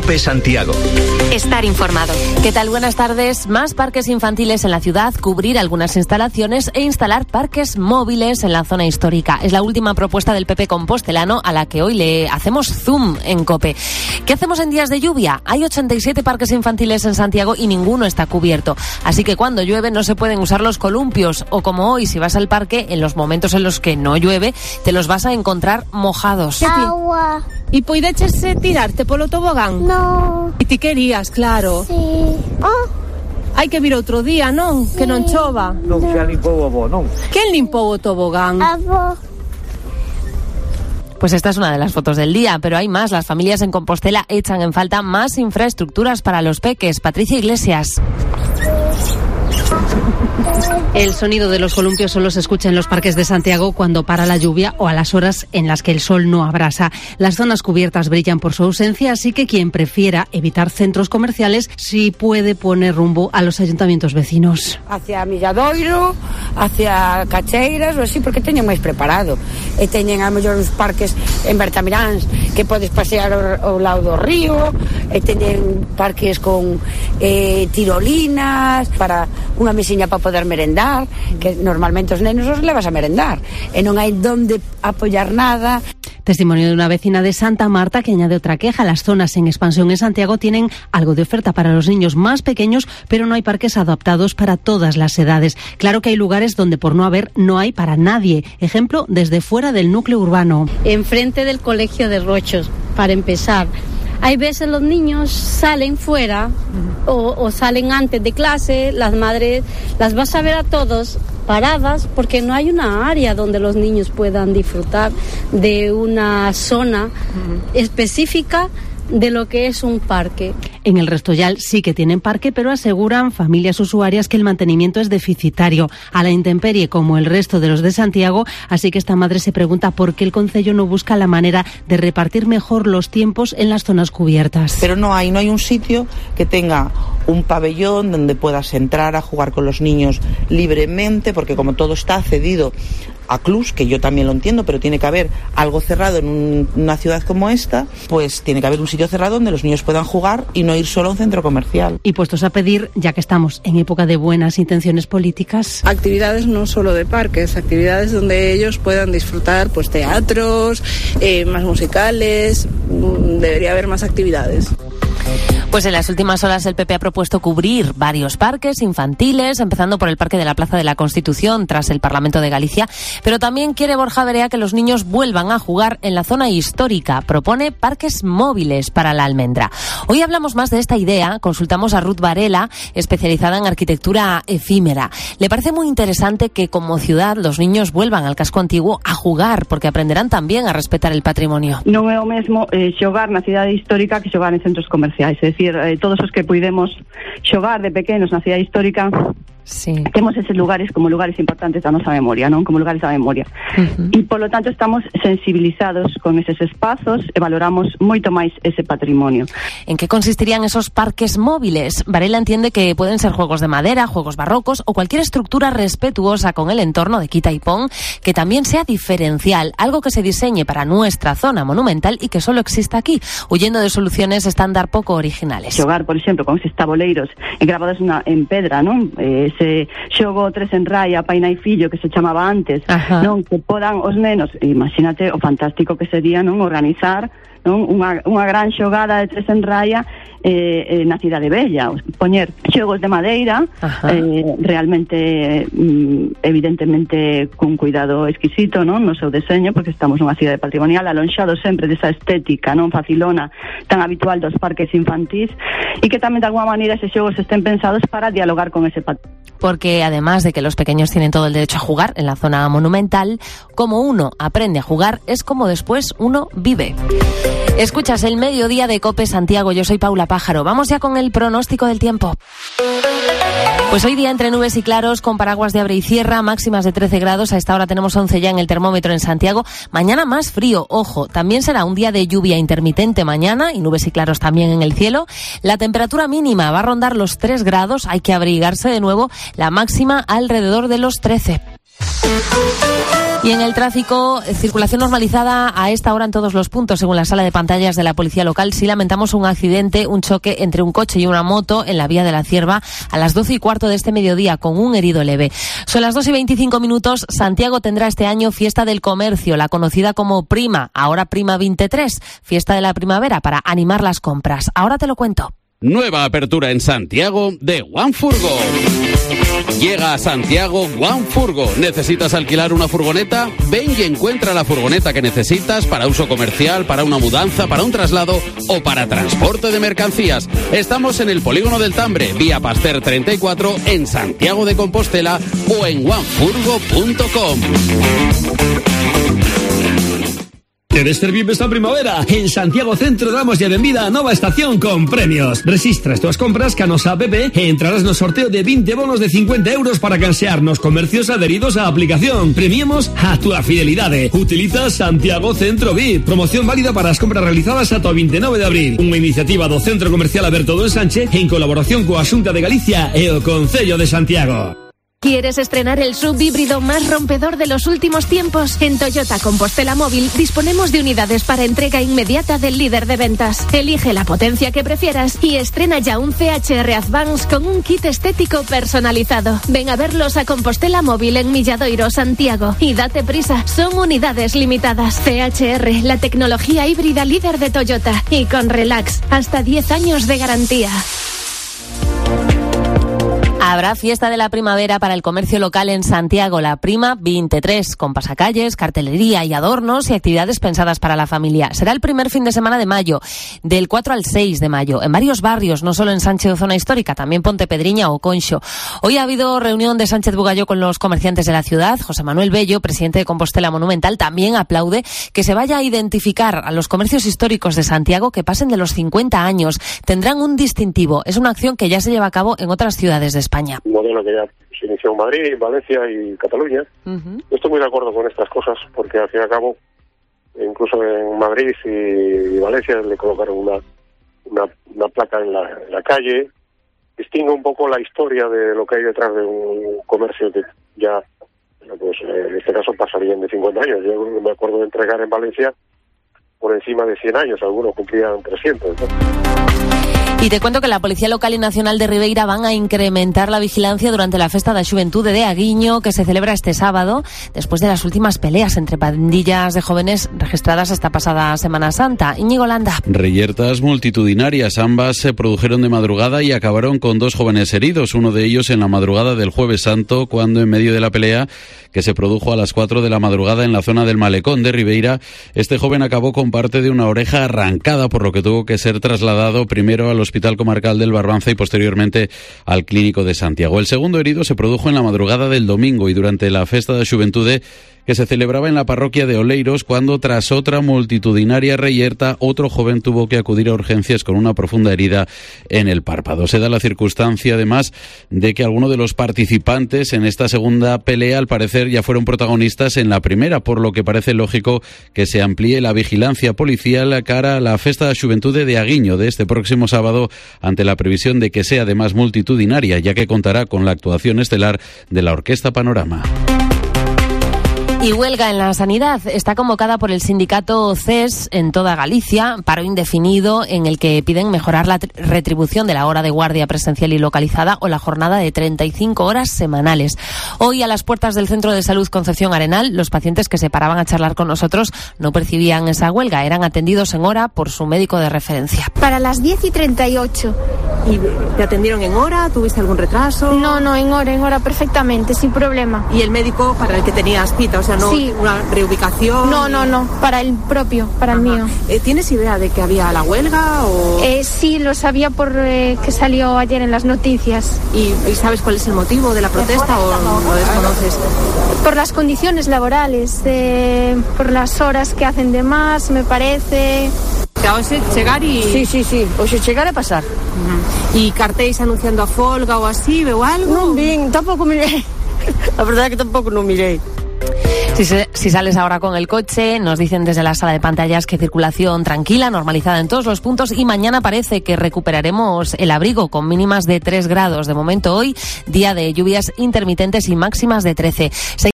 COPE Santiago. Estar informado. ¿Qué tal? Buenas tardes. Más parques infantiles en la ciudad, cubrir algunas instalaciones e instalar parques móviles en la zona histórica. Es la última propuesta del PP compostelano a la que hoy le hacemos zoom en COPE. ¿Qué hacemos en días de lluvia? Hay 87 parques infantiles en Santiago y ninguno está cubierto. Así que cuando llueve no se pueden usar los columpios. O como hoy, si vas al parque, en los momentos en los que no llueve, te los vas a encontrar mojados. Agua. E poideches tirarte polo tobogán? No. E ti querías, claro. Sí. Oh. Hai que vir outro día, non? Sí. Que non chova. Non se limpou o bo, non? Quen limpou o tobogán? Abo. Pues esta es una de las fotos del día, pero hay más. Las familias en Compostela echan en falta más infraestructuras para los peques. Patricia Iglesias. El sonido de los columpios solo se escucha en los parques de Santiago cuando para la lluvia o a las horas en las que el sol no abrasa. Las zonas cubiertas brillan por su ausencia, así que quien prefiera evitar centros comerciales sí puede poner rumbo a los ayuntamientos vecinos. Hacia Milladoiro, hacia Cacheiras, ou así, porque teñen máis preparado. E teñen a mellor os parques en Bertamiráns que podes pasear ao lado do río, e teñen parques con tirolinas para unha mesiña para poder merendar, que normalmente os nenos os levas a merendar e non hai donde apoyar nada. Testimonio de una vecina de Santa Marta que añade otra queja. Las zonas en expansión en Santiago tienen algo de oferta para los niños más pequeños, pero no hay parques adaptados para todas las edades. Claro que hay lugares donde por no haber no hay para nadie. Ejemplo, desde fuera del núcleo urbano. Enfrente del colegio de Rochos, para empezar. Hay veces los niños salen fuera o salen antes de clase, las madres las vas a ver a todos paradas porque no hay una área donde los niños puedan disfrutar de una zona específica de lo que es un parque. En el Restollal sí que tienen parque, pero aseguran familias usuarias que el mantenimiento es deficitario, a la intemperie como el resto de los de Santiago, así que esta madre se pregunta por qué el concello no busca la manera de repartir mejor los tiempos en las zonas cubiertas. Pero no hay un sitio que tenga un pabellón donde puedas entrar a jugar con los niños libremente, porque como todo está cedido a clubs, que yo también lo entiendo, pero tiene que haber algo cerrado en una ciudad como esta, pues tiene que haber un sitio cerrado donde los niños puedan jugar y no ir solo a un centro comercial. Y puestos a pedir, ya que estamos en época de buenas intenciones políticas, actividades no solo de parques, actividades donde ellos puedan disfrutar, pues teatros, más musicales, debería haber más actividades. Pues en las últimas horas el PP ha propuesto cubrir varios parques infantiles, empezando por el Parque de la Plaza de la Constitución, tras el Parlamento de Galicia, pero también quiere Borja Verea que los niños vuelvan a jugar en la zona histórica. Propone parques móviles para la Almendra. Hoy hablamos más de esta idea, consultamos a Ruth Varela, especializada en arquitectura efímera. Le parece muy interesante que como ciudad los niños vuelvan al casco antiguo a jugar, porque aprenderán también a respetar el patrimonio. Non é o mesmo xogar na cidade histórica que xogar en centros comerciais, é dicir, todos os que puidemos xogar de pequenos na cidade histórica, sí, temos eses lugares como lugares importantes da nosa memoria, non? Como lugares da memoria. E polo tanto estamos sensibilizados con eses espazos e valoramos moito máis ese patrimonio. ¿En qué consistirían esos parques móviles? Varela entiende que pueden ser juegos de madera, juegos barrocos o cualquier estructura respetuosa con el entorno de quita y pon, que también sea diferencial, algo que se diseñe para nuestra zona monumental y que solo exista aquí, huyendo de soluciones estándar poco originales. Xogar, por exemplo, con eses taboleiros grabados en pedra, non? Ese xogo 3 en raya, pai nai fillo, que se chamaba antes, non? Que podan os nenos, imagínate o fantástico que sería, non? Organizar, non? Unha gran xogada de 3 en raya na cidade bella, poñer xogos de madeira, realmente evidentemente con cuidado exquisito, non? No seu deseño, porque estamos nunha cidade patrimonial, alonxado sempre desa estética, non? Facilona, tan habitual dos parques infantís, e que tamén de alguma maneira eses xogos estén pensados para dialogar con ese patrimonio. Porque además de que los pequeños tienen todo el derecho a jugar en la zona monumental, como uno aprende a jugar es como después uno vive. Escuchas el mediodía de COPE Santiago, yo soy Paula Pájaro. Vamos ya con el pronóstico del tiempo. Pues hoy día entre nubes y claros, con paraguas de abre y cierra, máximas de 13 grados. A esta hora tenemos 11 ya en el termómetro en Santiago. Mañana más frío, ojo, también será un día de lluvia intermitente mañana y nubes y claros también en el cielo. La temperatura mínima va a rondar los 3 grados, hay que abrigarse de nuevo. La máxima alrededor de los 13. Y en el tráfico, circulación normalizada a esta hora en todos los puntos, según la sala de pantallas de la policía local. Sí lamentamos un accidente, un choque entre un coche y una moto en la vía de la Cierva a las 12:15 de este mediodía, con un herido leve. Son las 2:25. Santiago tendrá este año Fiesta del Comercio, la conocida como Prima, ahora Prima 23, fiesta de la primavera para animar las compras. Ahora te lo cuento. Nueva apertura en Santiago de OneFurgo. Llega a Santiago OneFurgo. ¿Necesitas alquilar una furgoneta? Ven y encuentra la furgoneta que necesitas para uso comercial, para una mudanza, para un traslado o para transporte de mercancías. Estamos en el Polígono del Tambre, vía Pasteur 34, en Santiago de Compostela o en onefurgo.com. Queres ser vivo esta primavera? En Santiago Centro damos ya benvida a nova estación con premios. Rexistra as túas compras ca nosa app e entrarás no sorteo de 20 bonos de 50 euros para cansear nos comercios adheridos á aplicación. Premiamos a túa fidelidade. Utiliza Santiago Centro VIP. Promoción válida para as compras realizadas ata o 29 de abril. Unha iniciativa do Centro Comercial Alberto do Ensanche en colaboración coa Xunta de Galicia e o Concello de Santiago. ¿Quieres estrenar el SUV híbrido más rompedor de los últimos tiempos? En Toyota Compostela Móvil disponemos de unidades para entrega inmediata del líder de ventas. Elige la potencia que prefieras y estrena ya un CHR Advance con un kit estético personalizado. Ven a verlos a Compostela Móvil en Milladoiro, Santiago. Y date prisa, son unidades limitadas. CHR, la tecnología híbrida líder de Toyota. Y con Relax, hasta 10 años de garantía. Habrá fiesta de la primavera para el comercio local en Santiago, la Prima 23, con pasacalles, cartelería y adornos y actividades pensadas para la familia. Será el primer fin de semana de mayo, del 4 al 6 de mayo, en varios barrios, no solo en Sánchez o zona histórica, también Pontepedriña o Conxo. Hoy ha habido reunión de Sánchez Bugallo con los comerciantes de la ciudad. José Manuel Bello, presidente de Compostela Monumental, también aplaude que se vaya a identificar a los comercios históricos de Santiago que pasen de los 50 años. Tendrán un distintivo. Es una acción que ya se lleva a cabo en otras ciudades de España. Un modelo que ya se inició en Madrid, Valencia y Cataluña. Estoy muy de acuerdo con estas cosas porque al fin y al cabo, incluso en Madrid y Valencia le colocaron una placa en la calle. Distingue un poco la historia de lo que hay detrás de un comercio que ya, pues en este caso pasarían de 50 años. Yo me acuerdo de entregar en Valencia por encima de 100 años, algunos cumplían 300, ¿no? Y te cuento que la Policía Local y Nacional de Ribeira van a incrementar la vigilancia durante la Festa da Xuventude de Aguiño, que se celebra este sábado, después de las últimas peleas entre pandillas de jóvenes registradas esta pasada Semana Santa. Íñigo Landa. Reyertas multitudinarias, ambas se produjeron de madrugada y acabaron con 2 jóvenes heridos, uno de ellos en la madrugada del Jueves Santo, cuando en medio de la pelea, que se produjo a las 4 de la madrugada en la zona del Malecón de Ribeira, este joven acabó con parte de una oreja arrancada, por lo que tuvo que ser trasladado primero al Hospital Comarcal del Barbanza y posteriormente al Clínico de Santiago. El segundo herido se produjo en la madrugada del domingo y durante la Festa da Xuventude que se celebraba en la parroquia de Oleiros, cuando tras otra multitudinaria reyerta otro joven tuvo que acudir a urgencias con una profunda herida en el párpado. Se da la circunstancia además de que algunos de los participantes en esta segunda pelea al parecer ya fueron protagonistas en la primera, por lo que parece lógico que se amplíe la vigilancia policial cara a la Festa da Xuventude de Aguiño de este próximo sábado, ante la previsión de que sea además multitudinaria, ya que contará con la actuación estelar de la Orquesta Panorama. Y huelga en la sanidad está convocada por el sindicato CES en toda Galicia, paro indefinido en el que piden mejorar la retribución de la hora de guardia presencial y localizada o la jornada de 35 horas semanales. Hoy, a las puertas del Centro de Salud Concepción Arenal, los pacientes que se paraban a charlar con nosotros no percibían esa huelga, eran atendidos en hora por su médico de referencia. Para las 10:38. ¿Y te atendieron en hora? ¿Tuviste algún retraso? No, en hora perfectamente, sin problema. ¿Y el médico para el que tenías cita? O sea, no sí. Una reubicación. No, para el propio, para el mío. ¿Tienes idea de que había la huelga o...? Sí, lo sabía por que salió ayer en las noticias. ¿Y sabes cuál es el motivo de la protesta o lo desconoces? Por las condiciones laborales, por las horas que hacen de más, me parece. Hoxe chegar e... Sí, hoxe chegar e pasar. E cartéis anunciando a folga ou así, veu algo? Non vin, tampouco mirei. A verdade é que tampouco non mirei. Si sales ahora con el coche, nos dicen desde la sala de pantallas que circulación tranquila, normalizada en todos los puntos, y mañana parece que recuperaremos el abrigo con mínimas de 3 grados. De momento hoy, día de lluvias intermitentes y máximas de 13.